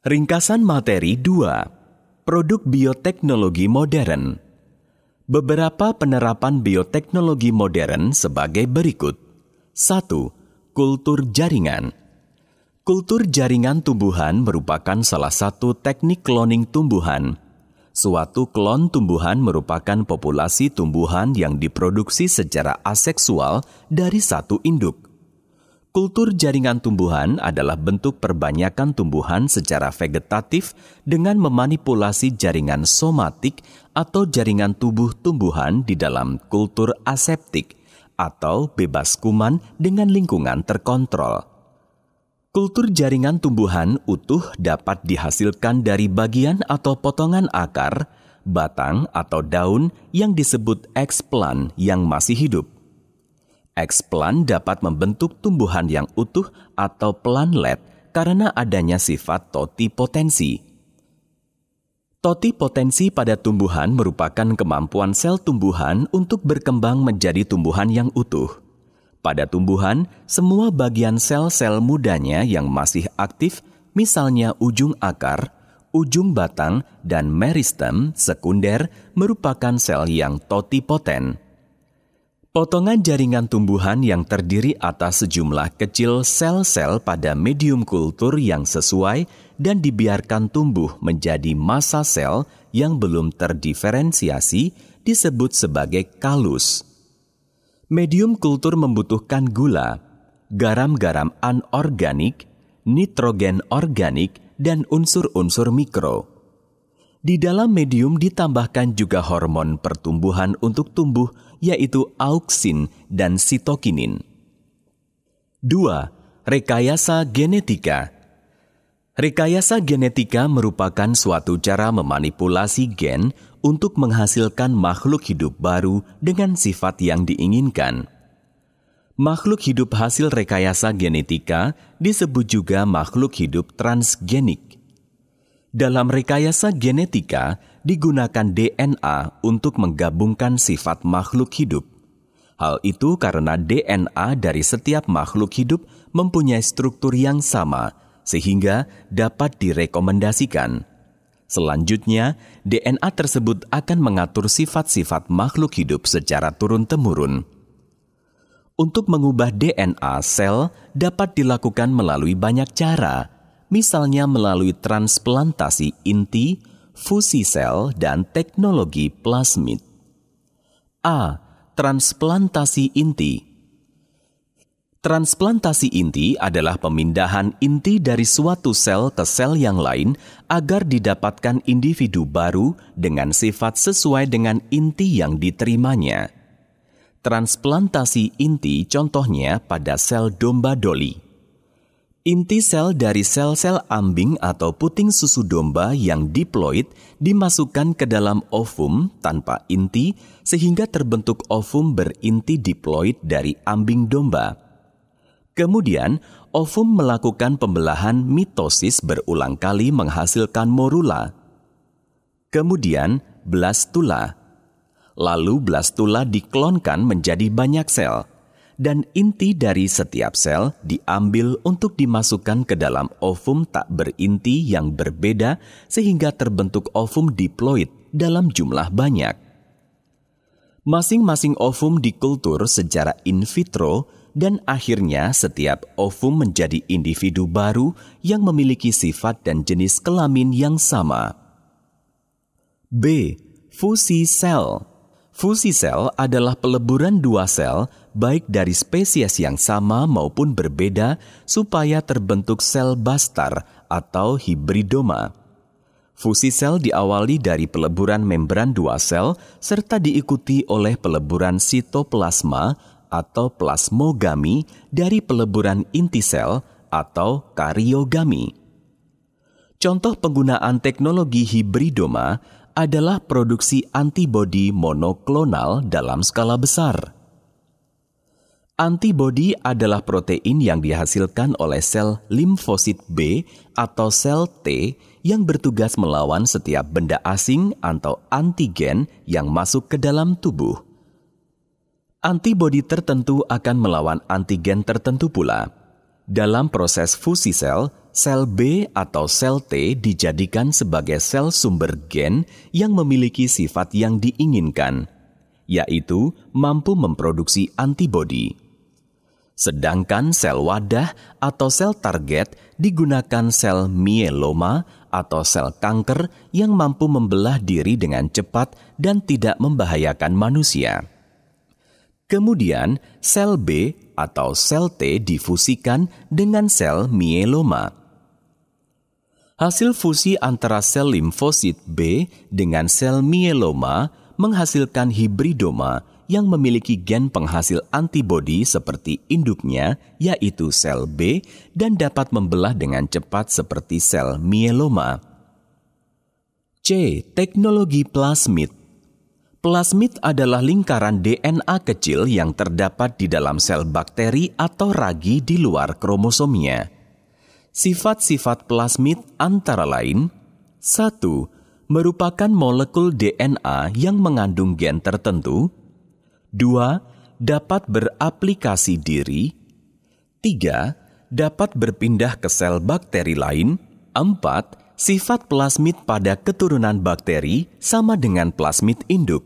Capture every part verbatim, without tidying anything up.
Ringkasan materi dua. Produk bioteknologi modern. Beberapa penerapan bioteknologi modern sebagai berikut. satu. Kultur jaringan. Kultur jaringan tumbuhan merupakan salah satu teknik cloning tumbuhan. Suatu klon tumbuhan merupakan populasi tumbuhan yang diproduksi secara aseksual dari satu induk. Kultur jaringan tumbuhan adalah bentuk perbanyakan tumbuhan secara vegetatif dengan memanipulasi jaringan somatik atau jaringan tubuh tumbuhan di dalam kultur aseptik atau bebas kuman dengan lingkungan terkontrol. Kultur jaringan tumbuhan utuh dapat dihasilkan dari bagian atau potongan akar, batang atau daun yang disebut eksplan yang masih hidup. Eksplan dapat membentuk tumbuhan yang utuh atau planlet karena adanya sifat totipotensi. Totipotensi pada tumbuhan merupakan kemampuan sel tumbuhan untuk berkembang menjadi tumbuhan yang utuh. Pada tumbuhan, semua bagian sel-sel mudanya yang masih aktif, misalnya ujung akar, ujung batang, dan meristem sekunder merupakan sel yang totipoten. Potongan jaringan tumbuhan yang terdiri atas sejumlah kecil sel-sel pada medium kultur yang sesuai dan dibiarkan tumbuh menjadi massa sel yang belum terdiferensiasi disebut sebagai kalus. Medium kultur membutuhkan gula, garam-garam anorganik, nitrogen organik, dan unsur-unsur mikro. Di dalam medium ditambahkan juga hormon pertumbuhan untuk tumbuh, yaitu auksin dan sitokinin. dua. Rekayasa genetika. Rekayasa genetika merupakan suatu cara memanipulasi gen untuk menghasilkan makhluk hidup baru dengan sifat yang diinginkan. Makhluk hidup hasil rekayasa genetika disebut juga makhluk hidup transgenik. Dalam rekayasa genetika, digunakan D N A untuk menggabungkan sifat makhluk hidup. Hal itu karena D N A dari setiap makhluk hidup mempunyai struktur yang sama, sehingga dapat direkomendasikan. Selanjutnya, D N A tersebut akan mengatur sifat-sifat makhluk hidup secara turun-temurun. Untuk mengubah D N A sel dapat dilakukan melalui banyak cara, misalnya melalui transplantasi inti, fusi sel, dan teknologi plasmid. A. Transplantasi inti. Transplantasi inti adalah pemindahan inti dari suatu sel ke sel yang lain agar didapatkan individu baru dengan sifat sesuai dengan inti yang diterimanya. Transplantasi inti contohnya pada sel domba doli. Inti sel dari sel-sel ambing atau puting susu domba yang diploid dimasukkan ke dalam ovum tanpa inti sehingga terbentuk ovum berinti diploid dari ambing domba. Kemudian, ovum melakukan pembelahan mitosis berulang kali menghasilkan morula. Kemudian, blastula. Lalu blastula diklonkan menjadi banyak sel. Dan inti dari setiap sel diambil untuk dimasukkan ke dalam ovum tak berinti yang berbeda sehingga terbentuk ovum diploid dalam jumlah banyak. Masing-masing ovum dikultur secara in vitro dan akhirnya setiap ovum menjadi individu baru yang memiliki sifat dan jenis kelamin yang sama. B. Fusi sel. Fusi sel adalah peleburan dua sel, baik dari spesies yang sama maupun berbeda, supaya terbentuk sel bastar atau hibridoma. Fusi sel diawali dari peleburan membran dua sel, serta diikuti oleh peleburan sitoplasma atau plasmogami dari peleburan inti sel atau kariogami. Contoh penggunaan teknologi hibridoma adalah produksi antibodi monoklonal dalam skala besar. Antibodi adalah protein yang dihasilkan oleh sel limfosit B atau sel T yang bertugas melawan setiap benda asing atau antigen yang masuk ke dalam tubuh. Antibodi tertentu akan melawan antigen tertentu pula. Dalam proses fusi sel, sel B atau sel T dijadikan sebagai sel sumber gen yang memiliki sifat yang diinginkan, yaitu mampu memproduksi antibodi. Sedangkan sel wadah atau sel target digunakan sel mieloma atau sel kanker yang mampu membelah diri dengan cepat dan tidak membahayakan manusia. Kemudian, sel B atau sel T difusikan dengan sel mieloma. Hasil fusi antara sel limfosit B dengan sel mieloma menghasilkan hibridoma yang memiliki gen penghasil antibodi seperti induknya, yaitu sel B, dan dapat membelah dengan cepat seperti sel mieloma. C. Teknologi plasmid. Plasmid adalah lingkaran D N A kecil yang terdapat di dalam sel bakteri atau ragi di luar kromosomnya. Sifat-sifat plasmid antara lain: satu. Merupakan molekul D N A yang mengandung gen tertentu. Dua. Dapat beraplikasi diri. Tiga. Dapat berpindah ke sel bakteri lain. Empat. Sifat plasmid pada keturunan bakteri sama dengan plasmid induk.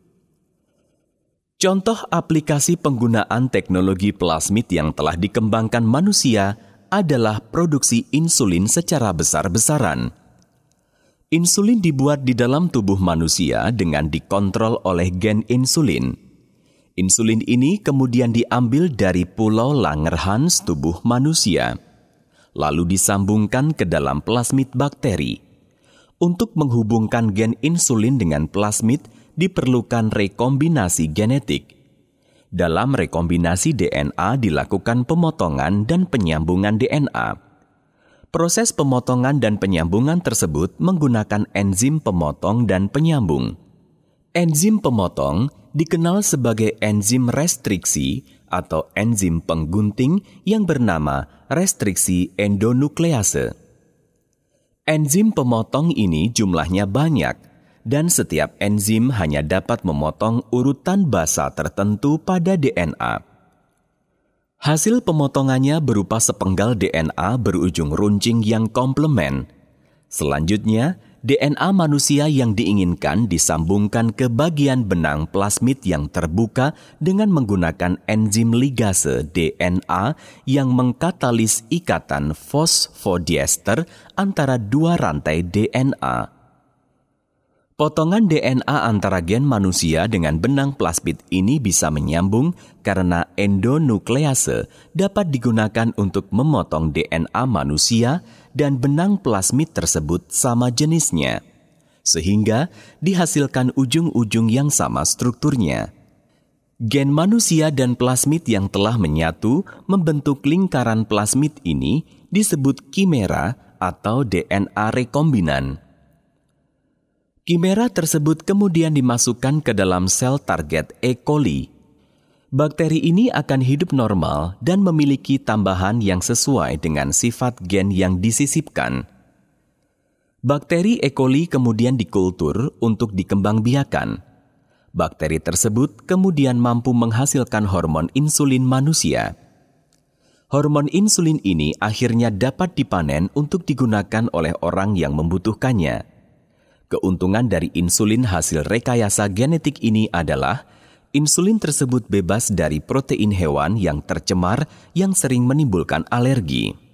Contoh aplikasi penggunaan teknologi plasmid yang telah dikembangkan manusia adalah produksi insulin secara besar-besaran. Insulin dibuat di dalam tubuh manusia dengan dikontrol oleh gen insulin. Insulin ini kemudian diambil dari pulau Langerhans tubuh manusia, lalu disambungkan ke dalam plasmid bakteri. Untuk menghubungkan gen insulin dengan plasmid diperlukan rekombinasi genetik. Dalam rekombinasi D N A dilakukan pemotongan dan penyambungan D N A. Proses pemotongan dan penyambungan tersebut menggunakan enzim pemotong dan penyambung. Enzim pemotong dikenal sebagai enzim restriksi atau enzim penggunting yang bernama restriksi endonuklease. Enzim pemotong ini jumlahnya banyak, dan setiap enzim hanya dapat memotong urutan basa tertentu pada D N A. Hasil pemotongannya berupa sepenggal D N A berujung runcing yang komplement. Selanjutnya, D N A manusia yang diinginkan disambungkan ke bagian benang plasmid yang terbuka dengan menggunakan enzim ligase D N A yang mengkatalis ikatan fosfodiester antara dua rantai D N A. Potongan D N A antara gen manusia dengan benang plasmid ini bisa menyambung karena endonuklease dapat digunakan untuk memotong D N A manusia dan benang plasmid tersebut sama jenisnya, sehingga dihasilkan ujung-ujung yang sama strukturnya. Gen manusia dan plasmid yang telah menyatu membentuk lingkaran plasmid ini disebut kimera atau D N A rekombinan. Kimera tersebut kemudian dimasukkan ke dalam sel target E. coli. Bakteri ini akan hidup normal dan memiliki tambahan yang sesuai dengan sifat gen yang disisipkan. Bakteri E. coli kemudian dikultur untuk dikembangbiakan. Bakteri tersebut kemudian mampu menghasilkan hormon insulin manusia. Hormon insulin ini akhirnya dapat dipanen untuk digunakan oleh orang yang membutuhkannya. Keuntungan dari insulin hasil rekayasa genetik ini adalah insulin tersebut bebas dari protein hewan yang tercemar yang sering menimbulkan alergi.